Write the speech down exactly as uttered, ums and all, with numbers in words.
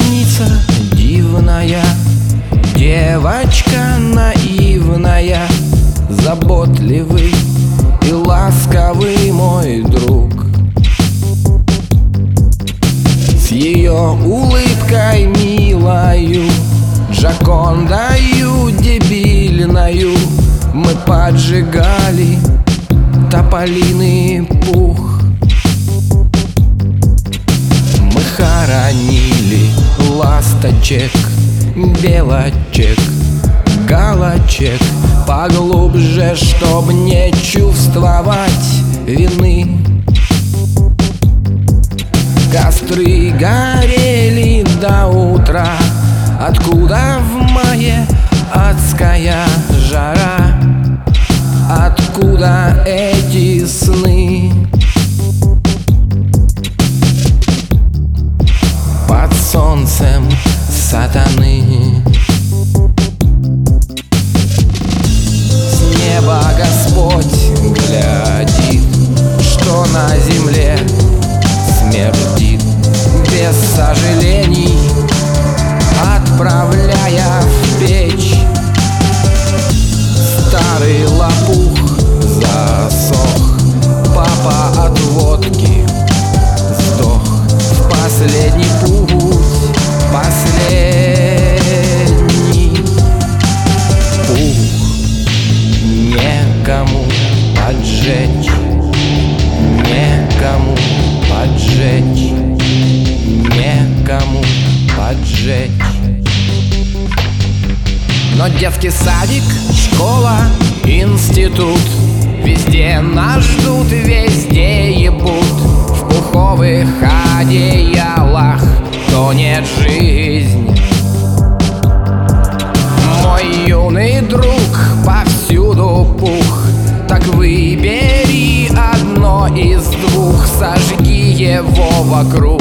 граница дивная, девочка наивная, заботливый и ласковый мой друг. С ее улыбкой милою, Джокондою дебильною, мы поджигали тополиный пух. Мы хоронили ласточек, белочек, галочек поглубже, чтоб не чувствовать вины. Костры горели до утра, откуда в мае адская жара? Откуда эти сны? Под солнцем сатаны. С неба Господь глядит, что на земле смердит, без сожалений отправляя в печь. Старый лопух засох, папа от водки сдох. В последний путь, последний пух. Некому поджечь, некому поджечь, некому поджечь. Но детский садик, школа, институт, везде нас ждут, везде ебут. В пуховых одеялах тонет жизнь. Мой юный друг, повсюду пух, так выбери одно из двух, сожги его вокруг.